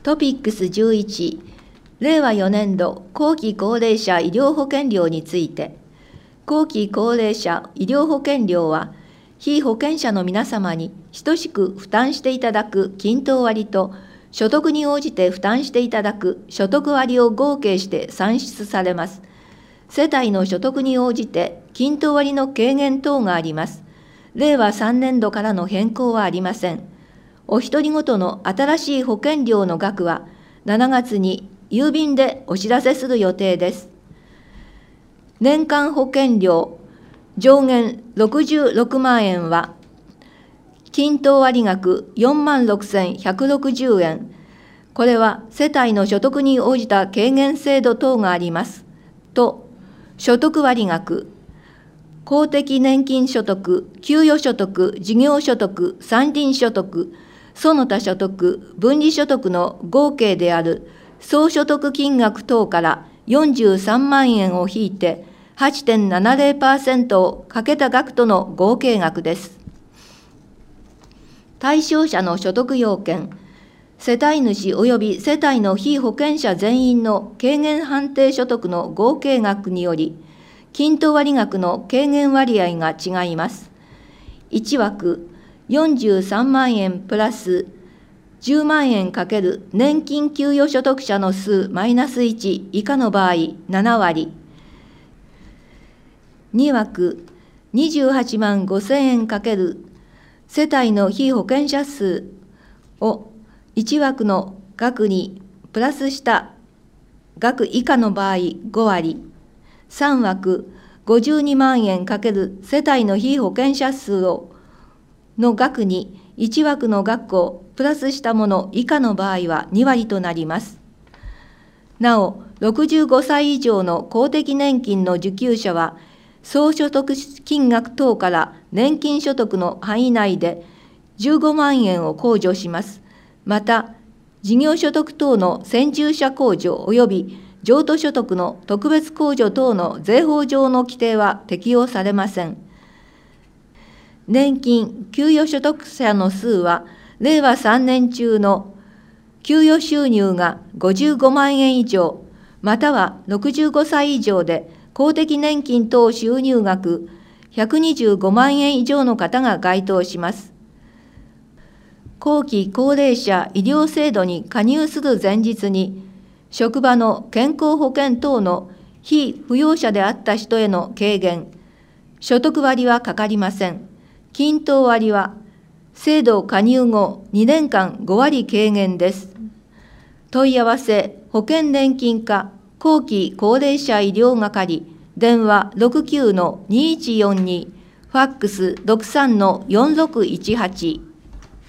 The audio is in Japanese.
トピックス11、令和4年度後期高齢者医療保険料について、後期高齢者医療保険料は、被保険者の皆様に等しく負担していただく均等割と、所得に応じて負担していただく所得割を合計して算出されます。世帯の所得に応じて均等割の軽減等があります。令和3年度からの変更はありません。お一人ごとの新しい保険料の額は、7月に郵便でお知らせする予定です。年間保険料上限66万円は、均等割額46,160円。これは世帯の所得に応じた軽減制度等があります。と、所得割額、公的年金所得、給与所得、事業所得、山林所得、その他所得、分離所得の合計である総所得金額等から43万円を引いて 8.70% をかけた額との合計額です。対象者の所得要件、世帯主及び世帯の被保険者全員の軽減判定所得の合計額により、均等割額の軽減割合が違います。1枠43万円プラス10万円かける年金給与所得者の数マイナス1以下の場合7割。2枠28万5千円かける世帯の被保険者数を1枠の額にプラスした額以下の場合5割。3枠52万円かける世帯の被保険者数の額に1枠の額をプラスしたもの以下の場合は2割となります。なお、65歳以上の公的年金の受給者は、総所得金額等から年金所得の範囲内で15万円を控除します。また、事業所得等の先住者控除及び譲渡所得の特別控除等の税法上の規定は適用されません。年金・給与所得者の数は、令和3年中の給与収入が55万円以上、または65歳以上で公的年金等収入額125万円以上の方が該当します。後期高齢者医療制度に加入する前日に、職場の健康保険等の被扶養者であった人への軽減、所得割はかかりません。均等割は、制度加入後2年間5割軽減です。問い合わせ、保険年金課、後期高齢者医療係、電話 69-2142、ファックス 63-4618。